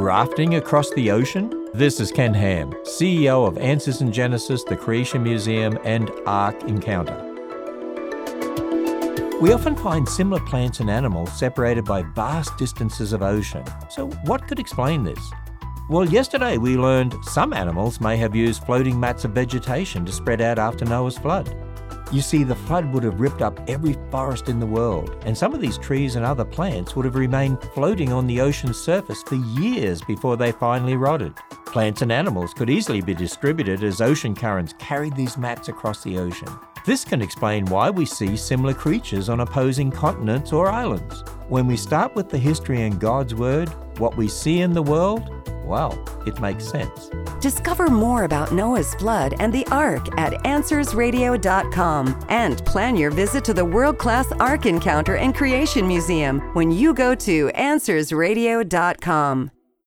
rafting across the ocean? This is Ken Ham, CEO of Answers in Genesis, the Creation Museum, and Ark Encounter. We often find similar plants and animals separated by vast distances of ocean. So what could explain this? Well, yesterday we learned some animals may have used floating mats of vegetation to spread out after Noah's flood. You see, the flood would have ripped up every forest in the world, and some of these trees and other plants would have remained floating on the ocean's surface for years before they finally rotted. Plants and animals could easily be distributed as ocean currents carried these mats across the ocean. This can explain why we see similar creatures on opposing continents or islands. When we start with the history and God's Word, what we see in the world, well, it makes sense. Discover more about Noah's flood and the Ark at AnswersRadio.com and plan your visit to the world-class Ark Encounter and Creation Museum when you go to AnswersRadio.com.